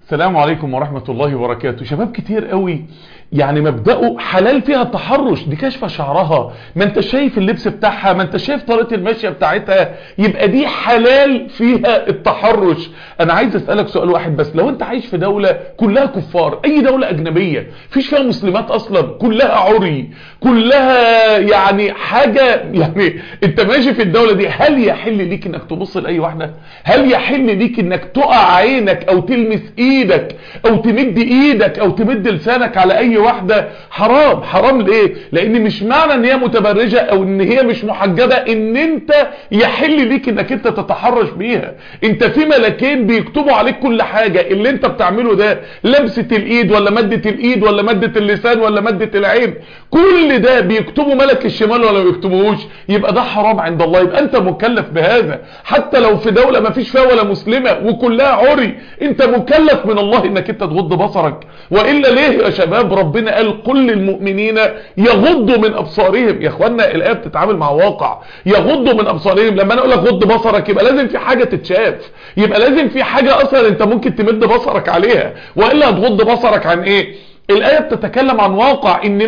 السلام عليكم ورحمة الله وبركاته. شباب كتير قوي يعني مبدأه حلال فيها التحرش، دي كشفة شعرها، ما انت شايف اللبس بتاعها، ما انت شايف طريقة المشية بتاعتها، يبقى دي حلال فيها التحرش. انا عايز اسألك سؤال واحد بس، لو انت عايش في دولة كلها كفار، اي دولة اجنبية فيش فيها مسلمات اصلا، كلها عري، كلها يعني حاجة، يعني انت ماشي في الدولة دي، هل يحل ليك انك تبص لأي واحدة؟ هل يحل ليك انك تقع عينك او تلمس ايدك او تمد ايدك او تمد لسانك على اي واحدة؟ حرام. حرام ليه؟ لان مش معنى ان هي متبرجة او ان هي مش محجبة ان انت يحل ليك انك انت تتحرش بيها. انت في ملكين بيكتبوا عليك كل حاجة، اللي انت بتعمله ده لمسة الايد ولا مدة الايد ولا مدة اللسان ولا مدة العين، كل ده بيكتبوا ملك الشمال ولا بيكتبوهوش، يبقى ده حرام عند الله، يبقى انت مكلف بهذا. حتى لو في دولة ما فيش فيها ولا مسلمة وكلها عري، انت مكلف من الله انك انت تغض بصرك. وإلا ليه يا شباب ربنا قال قل للمؤمنين يغضوا من ابصارهم؟ يا اخوانا الآية بتتعامل مع واقع، يغضوا من ابصارهم. لما انا اقول لك غض بصرك يبقى لازم في حاجة تتشاف، يبقى لازم في حاجة اصلا انت ممكن تمد بصرك عليها، وإلا هتغض بصرك عن ايه؟ الآية بتتكلم عن واقع ان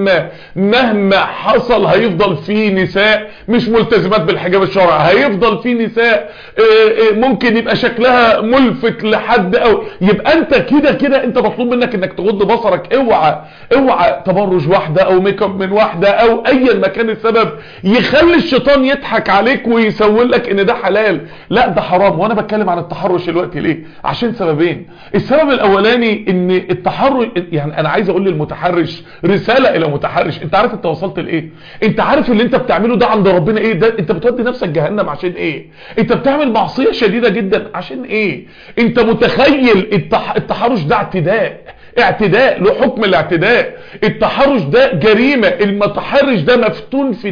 مهما حصل هيفضل في نساء مش ملتزمات بالحجاب الشرعي، هيفضل في نساء ممكن يبقى شكلها ملفت لحد، او يبقى انت كده انت مطلوب منك انك تغض بصرك. اوعى تبرج واحدة او ميك اب من واحدة او ايا ما كان السبب يخلي الشيطان يضحك عليك ويسول لك ان ده حلال. لا ده حرام. وانا بتكلم عن التحرش دلوقتي ليه؟ عشان سببين. السبب الاولاني ان التحرش، يعني انا عايز اقول للمتحرش رسالة الى متحرش، انت عارف انت وصلت لايه؟ انت عارف اللي انت بتعمله ده عند ربنا ايه؟ ده انت بتودي نفسك جهنم عشان ايه؟ انت بتعمل معصية شديدة جدا عشان ايه؟ انت متخيل التحرش ده اعتداء له حكم الاعتداء. التحرش ده جريمة. المتحرش ده مفتون في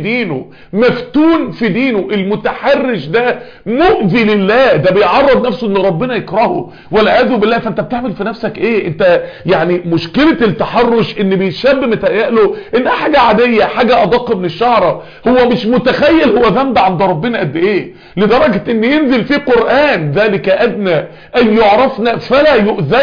دينه. المتحرش ده مؤذي لله، ده بيعرض نفسه ان ربنا يكرهه والعياذ بالله. فانت بتعمل في نفسك ايه؟ انت يعني مشكلة التحرش ان بيشاب متهيأله انها حاجة عادية، حاجة ادق من الشعرة. هو مش متخيل هو ذنب عند ربنا قد ايه، لدرجة ان ينزل فيه قرآن ذلك ادنى ان يعرفنا فلا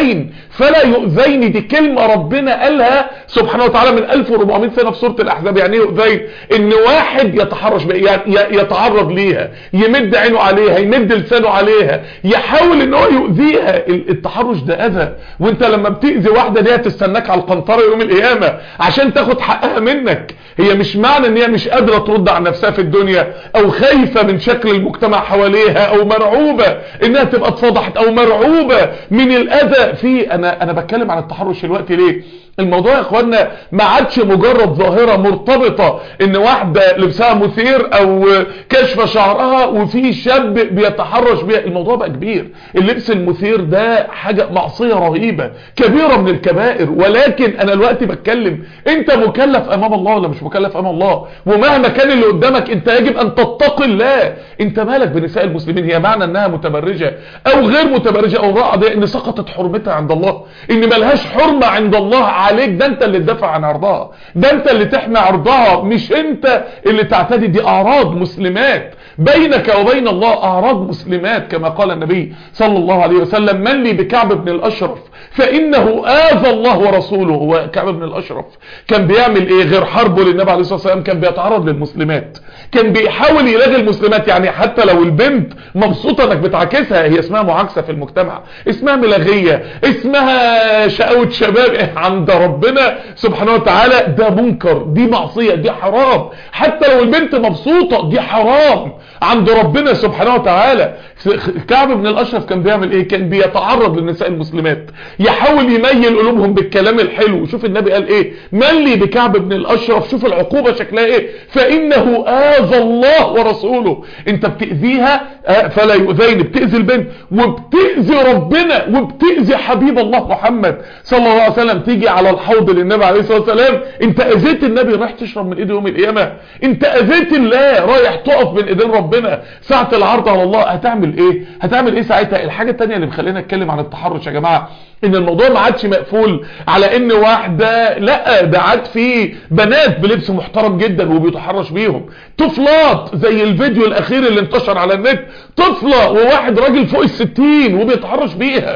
يؤذين. دي كلمة ربنا قالها سبحانه وتعالى من 1400 سنة في سورة الأحزاب. يعني ايه يؤذين؟ ان واحد يتحرش بها، يتعرض ليها، يمد عينه عليها، يمد لسانه عليها، يحاول ان هو يؤذيها. التحرش ده اذى، وانت لما بتأذي واحدة دي هتستناك على القنطرة يوم القيامة عشان تاخد حقها منك. هي مش معنى ان هي مش قادرة ترد عن نفسها في الدنيا او خايفة من شكل المجتمع حواليها او مرعوبة انها تبقى اتفضحت او مرعوبة من الاذى في. انا بتكلم عن التحرش الوقت ليه؟ الموضوع يا اخوانا ما عادش مجرد ظاهرة مرتبطة ان واحدة لبسها مثير او كشف شعرها وفي شاب بيتحرش بيها. الموضوع بقى كبير. اللبس المثير ده حاجة معصية رهيبة كبيرة من الكبائر. ولكن انا الوقت بتكلم انت مكلف امام الله ولا مش مكلف امام الله؟ ومهما كان اللي قدامك انت يجب ان تتقي الله. انت مالك بنساء المسلمين؟ هي معنى انها متبرجة او غير متبرجة او امرأة دي ان سقطت حرمتها عند الله، ان ملهاش حرمة عند الله عليك؟ ده انت اللي تدافع عن عرضها، ده انت اللي تحمي عرضها، مش انت اللي تعتدي. دي اعراض مسلمات بينك وبين الله، اعراض مسلمات كما قال النبي صلى الله عليه وسلم من لي بكعب بن الاشرف فانه آذى الله ورسوله. هو كعب بن الاشرف كان بيعمل ايه غير حربه للنبي عليه الصلاة والسلام؟ كان بيتعرض للمسلمات، كان بيحاول يلاغي المسلمات. يعني حتى لو البنت مبسوطة انك بتعاكسها، هي اسمها معاكسة في المجتمع، اسمها ملاغية، اسمها شقاوة شباب. عند ربنا سبحانه وتعالى ده منكر، دي معصية، دي حرام. حتى لو البنت مبسوطة دي حرام عند ربنا سبحانه وتعالى. كعب بن الاشرف كان بيعمل ايه؟ كان بيتعرض للنساء المسلمات، يحاول يميل قلوبهم بالكلام الحلو. شوف النبي قال ايه؟ من لي بكعب بن الاشرف، شوف العقوبة شكلها ايه؟ فانه آذى الله ورسوله. انت بتأذيها فلا يؤذين، بتأذي البنت وبتأذي ربنا وبتأذي حبيب الله محمد صلى الله عليه وسلم. تيجي على الحوض للنبي عليه الصلاة والسلام، انت اذيت النبي رايح تشرب من ايده يوم القيامة، انت اذيت الله رايح تقف بين ايدين ربنا ساعة العرض على الله. هتعمل ايه ساعتها؟ الحاجة التانية اللي مخلينا نتكلم عن التحرش يا جماعة ان الموضوع ما عادش مقفول على ان واحدة، لا ده عاد في بنات بلبس محترم جدا وبيتحرش بيهم، طفلات زي الفيديو الاخير اللي انتشر على النت، طفلة وواحد راجل فوق 60 وبيتحرش بيها.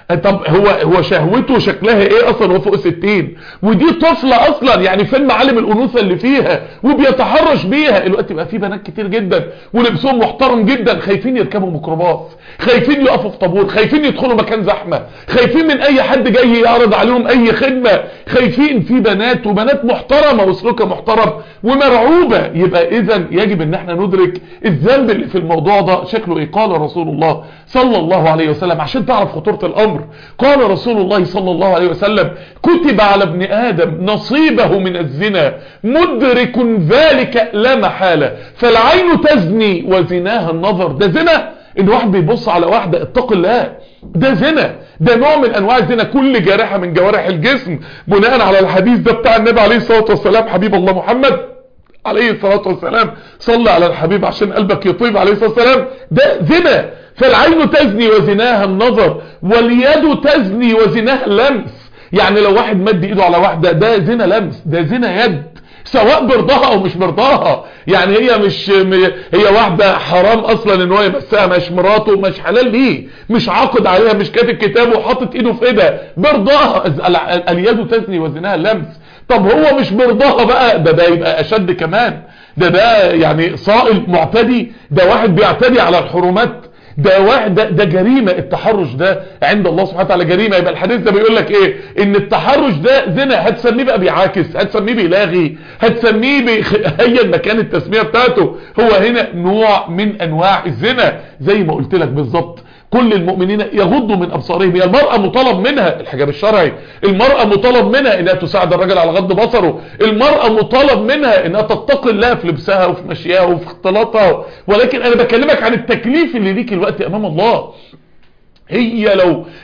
طب هو شهوته شكلها ايه اصلا وهو فوق 60؟ ودي طفلة اصلا، يعني فين معالم الانوثة اللي فيها وبيتحرش بيها. الوقت بقى في بنات كتير جدا ولبسهم محترم جدا، خايفين يركبوا ميكروباص، خايفين يقفوا في طابور، خايفين يدخلوا مكان زحمة، خايفين من اي حد جاي يعرض عليهم اي خدمة، خايفين. في بنات وبنات محترمة وسلوكها محترم ومرعوبة. يبقى اذا يجب ان احنا ندرك الذنب اللي في الموضوع ده شكله ايه. قال رسول الله صلى الله عليه وسلم، عشان تعرف خطورة الامر، قال رسول الله صلى الله عليه وسلم: كتب على ابن ادم نصيبه من الزنا مدرك ذلك لا محالة، فالعين تزني وزناها النظر. ده زنا ان واحد بيبص على واحدة، اتق الله، ده زنا، ده نوع من انواع الزنا. كل جارحة من جوارح الجسم بناء على الحديث ده بتاع النبي عليه الصلاة والسلام، حبيب الله محمد عليه الصلاة والسلام، صلى على الحبيب عشان قلبك يطيب عليه الصلاة والسلام، ده زنا. فالعين تزني وزناها النظر، واليد تزني وزناها اللمس. يعني لو واحد مد ايده على واحدة، ده زنا لمس، ده زنا يد، سواء برضاها او مش برضاها. يعني هي مش هي واحدة حرام اصلا ان هو يمسها، مش مراته، مش حلال ليه، مش عاقد عليها، مش كاتب كتابه وحاطط ايده في ايدها، برضاها. اليد تزني وزناها اللمس. طب هو مش برضاها بقى، ده يبقى اشد كمان، ده يعني صائل معتدي، ده واحد بيعتدي على الحرمات، ده واحد ده جريمة. التحرش ده عند الله سبحانه وتعالى جريمة. يبقى الحديث ده بيقول لك ايه؟ ان التحرش ده زنا. هتسميه بقى بيعاكس، هتسميه بيلاغي، هتسميه هي المكان التسمية بتاعته. هو هنا نوع من انواع الزنا. زي ما قلت لك بالظبط، كل المؤمنين يغضوا من ابصارهم. هي المرأة مطالب منها الحجاب الشرعي، المرأة مطالب منها انها تساعد الرجل على غض بصره، المرأة مطالب منها انها تتقي الله في لبسها وفي مشيها وفي اختلاطها. ولكن انا بكلمك عن التكليف اللي ليك الوقت امام الله. هي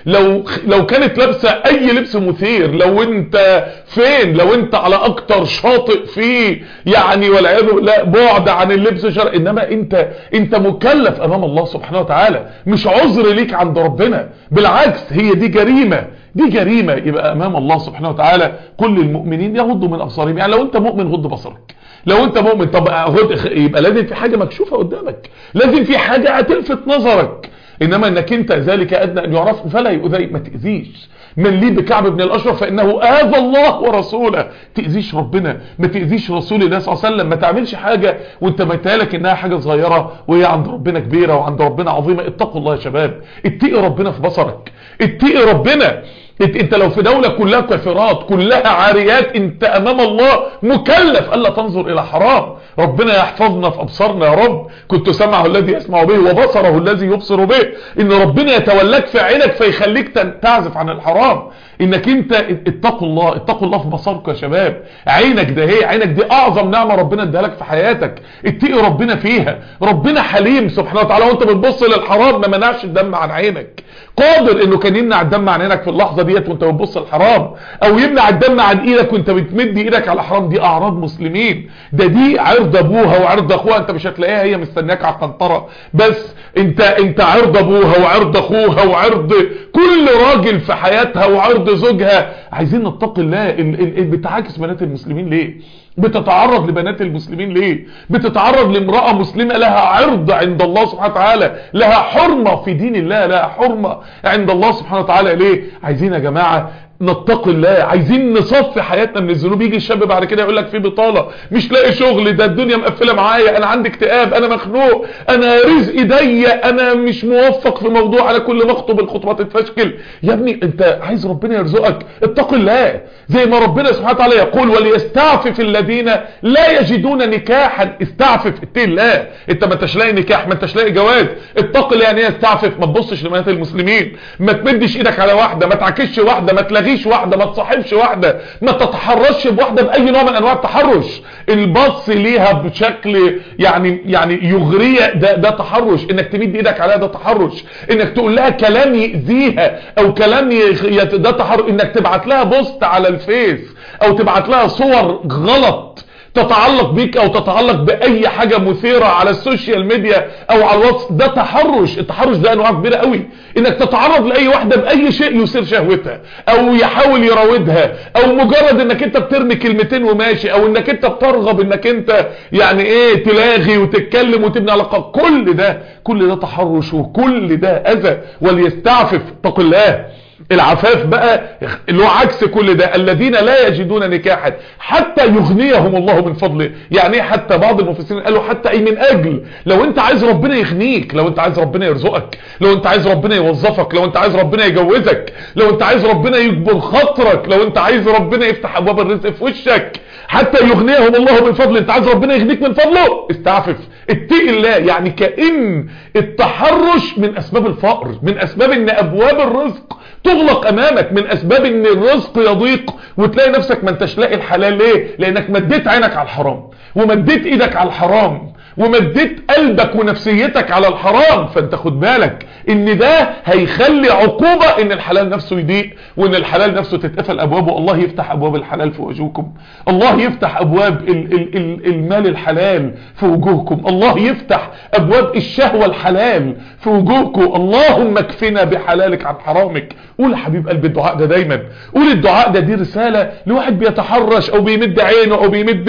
لو كانت لابسه اي لبس مثير، لو انت فين، لو انت على اكتر شاطئ فيه يعني والعياذ بالله بعد عن اللبس شرعي، انما انت مكلف امام الله سبحانه وتعالى، مش عذر ليك عند ربنا، بالعكس هي دي جريمه، دي جريمه. يبقى امام الله سبحانه وتعالى كل المؤمنين يغضوا من ابصارهم. يعني لو انت مؤمن غض بصرك، لو انت مؤمن طب يبقى لازم في حاجه مكشوفه قدامك، لازم في حاجه هتلفت نظرك. انما انك انت ذلك ادنى ان يعرف فلا يؤذي، ما تاذيش. من لي بكعب بن الاشرف فانه اذى الله ورسوله. تاذيش ربنا، ما تاذيش رسول الله صلى الله عليه وسلم، ما تعملش حاجه وانت متهيألك انها حاجه صغيره وهي عند ربنا كبيره وعند ربنا عظيمه. اتقوا الله يا شباب، اتقي ربنا في بصرك، اتقي ربنا. انت لو في دولة كلها كافرات كلها عاريات، انت امام الله مكلف الا تنظر الى حرام. ربنا يحفظنا في ابصارنا يا رب. كنت سمعه الذي يسمع به وبصره الذي يبصر به. ان ربنا يتولاك في عينك فيخليك تعزف عن الحرام. انك انت اتقوا الله، اتقوا الله في بصرك يا شباب. عينك ده هي عينك دي اعظم نعمة ربنا اداها لك في حياتك، اتقي ربنا فيها. ربنا حليم سبحانه وتعالى، وانت بتبص للحرام ما منعش الدم عن عينك، قادر انه كان يمنع الدم عن عينك في اللحظة ديت وانت بتبص الحرام، او يمنع الدم عن ايدك وانت بتمد ايدك على حرام. دي اعراض مسلمين، دي عرض ابوها وعرض اخوها. انت مش هتلاقيها هي مستنياك على القنطرة بس، انت عرض ابوها وعرض اخوها وعرض كل راجل في حياتها وعرض زوجها. عايزين نتقي الله. بتعاكس بنات المسلمين ليه؟ بتتعرض لبنات المسلمين ليه؟ بتتعرض لامرأة مسلمة لها عرض عند الله سبحانه وتعالى، لها حرمة في دين الله، لها حرمة عند الله سبحانه وتعالى. ليه؟ عايزين يا جماعة نتقي الله، عايزين نصفي حياتنا من الذنوب. يجي الشاب بعد كده يقول لك في بطالة، مش لاقي شغل، ده الدنيا مقفله معايا، انا عندي اكتئاب، انا مخنوق، انا رزقي ضيق، انا مش موفق في موضوع، انا كل ما اخطب الخطوات تتفشكل. يا ابني انت عايز ربنا يرزقك، اتق الله. زي ما ربنا سبحانه وتعالى يقول وليستعفف الذين لا يجدون نكاحا. استعفف، اتق الله. انت ما انتش لاقي نكاح، ما انتش لاقي جواز، اتق الله. يعني ايه استعفف؟ ما تبصش لبنات المسلمين، ما تمدش ايدك على واحده، ما تعكسش واحده، ما تلاغيش واحده، ما تصاحبش واحده، ما تتحرش بواحده باي نوع من انواع التحرش. البص ليها بشكل يعني يغريها، ده تحرش. انك تمد ايدك عليها ده تحرش. انك تقول لها كلام يأذيها او كلام ده تحرش. انك تبعت لها بوست على الفيس او تبعت لها صور غلط تتعلق بيك او تتعلق باي حاجة مثيرة على السوشيال ميديا او على الواتس، ده تحرش. التحرش ده انواع كبيرة قوي. انك تتعرض لاي واحدة باي شيء يثير شهوتها او يحاول يراودها، او مجرد انك انت بترمي كلمتين وماشي، او انك انت بترغب انك انت يعني ايه تلاغي وتتكلم وتبني علاقة. كل ده تحرش وكل ده اذى. وليستعفف، اتق الله. العفاف بقى اللي هو عكس كل ده، الذين لا يجدون نكاحا حتى يغنيهم الله من فضله. يعني ايه حتى؟ بعض المفسرين قالوا حتى اي من اجل، لو انت عايز ربنا يغنيك، لو انت عايز ربنا يرزقك، لو انت عايز ربنا يوظفك، لو انت عايز ربنا يجوزك، لو انت عايز ربنا يجبر خاطرك، لو انت عايز ربنا يفتح ابواب الرزق في وشك، حتى يغنيهم الله من فضله. انت عايز ربنا يغنيك من فضله، استعفف، اتقي الله. يعني كأن التحرش من اسباب الفقر، من اسباب ان ابواب الرزق تغلق امامك، من اسباب ان الرزق يضيق وتلاقي نفسك ما انتش لاقي الحلال. ليه؟ لانك مديت عينك على الحرام، ومديت ايدك على الحرام، ومديت قلبك ونفسيتك على الحرام. فانت خد بالك ان ده هيخلي عقوبة ان الحلال نفسه يضيق، وان الحلال نفسه تتقفل ابوابه. الله يفتح ابواب الحلال في وجوهكم، الله يفتح ابواب المال الحلال في وجوهكم، الله يفتح ابواب الشهوة الحلال في وجوهكم. اللهم اكفنا بحلالك عن حرامك. قول يا حبيب قلب الدعاء ده دايما، قول الدعاء ده، دي رسالة لواحد بيتحرش او بيمد عينه او بيمد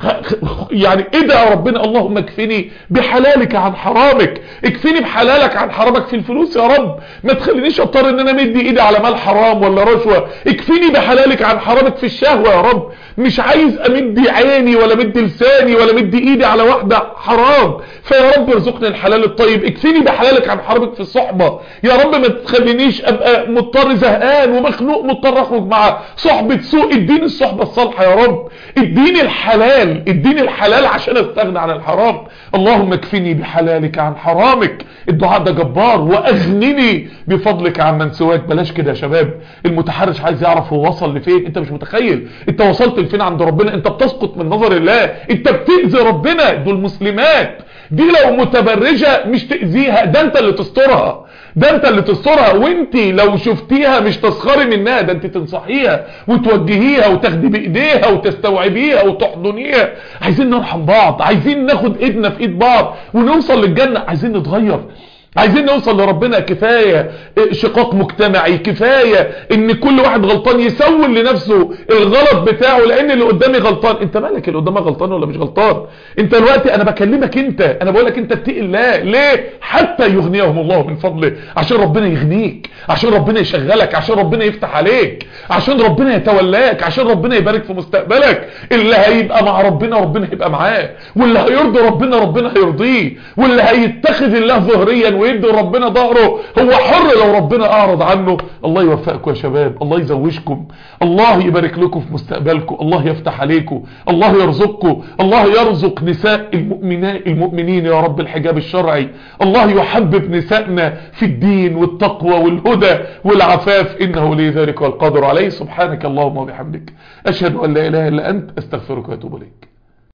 يعني ادعى ربنا اللهم اكفني بحلالك عن حرامك، اكفني بحلالك عن حرامك في الفلوس يا رب، ما تخلينيش اضطر ان انا مدي ايدي على مال حرام ولا رشوة، اكفني بحلالك عن حرامك في الشهوة يا رب، مش عايز امدي عيني ولا مدي لساني ولا مدي ايدي على واحدة حرام، فيا رب ارزقني الحلال الطيب، اكفني بحلالك عن حرامك في الصحبة يا رب، ما تخلينيش ابقى مضطر زهقان ومخنوق مضطر اخرج مع صحبة سوء، اديني الصحبة الصالحة يا رب، اديني الحلال، اديني الحلال عشان استغنى عن الحرام. اللهم اكفني بحلالك عن حرامك. الدعاء ده جبار. واغنني بفضلك عن من سواك. بلاش كده يا شباب، المتحرش عايز يعرف هو وصل لفين. انت مش متخيل انت وصلت لفين عند ربنا، انت بتسقط من نظر الله، انت بتأذي ربنا. دول مسلمات، دي لو متبرجة مش تأذيها، ده انت اللي تسترها، ده انت اللي تسترها. وانت لو شفتيها مش تسخري منها، ده انت تنصحيها وتوجهيها وتاخدي بايديها وتستوعبيها وتحضنيها. عايزين نرحم بعض، عايزين ناخد ايدنا في ايد بعض ونوصل للجنة، عايزين نتغير، عايزين نوصل لربنا. كفاية شقاق مجتمعي، كفاية ان كل واحد غلطان يسول لنفسه الغلط بتاعه لان اللي قدامي غلطان. انت مالك اللي قدامك غلطان ولا مش غلطان؟ انت دلوقتي انا بكلمك انت، انا بقولك انت اتقي الله. ليه؟ حتى يغنيهم الله من فضله، عشان ربنا يغنيك، عشان ربنا يشغلك، عشان ربنا يفتح عليك، عشان ربنا يتولاك، عشان ربنا يبارك في مستقبلك. اللي هيبقى مع ربنا ربنا هيبقى معاه، واللي هيرضي ربنا ربنا هيرضيه، واللي هيتخذ الله ظهريا ويدي ربنا ظهره هو حر لو ربنا اعرض عنه. الله يوفقكم يا شباب، الله يزوجكم، الله يبارك لكم في مستقبلكم، الله يفتح عليكم، الله يرزقكم، الله يرزق نساء المؤمنين يا رب الحجاب الشرعي، الله يحبب نسائنا في الدين والتقوى والهدى والعفاف، انه لي ذلك والقادر عليه. سبحانك اللهم وبحمدك، اشهد ان لا اله الا انت، استغفرك واتوب اليك.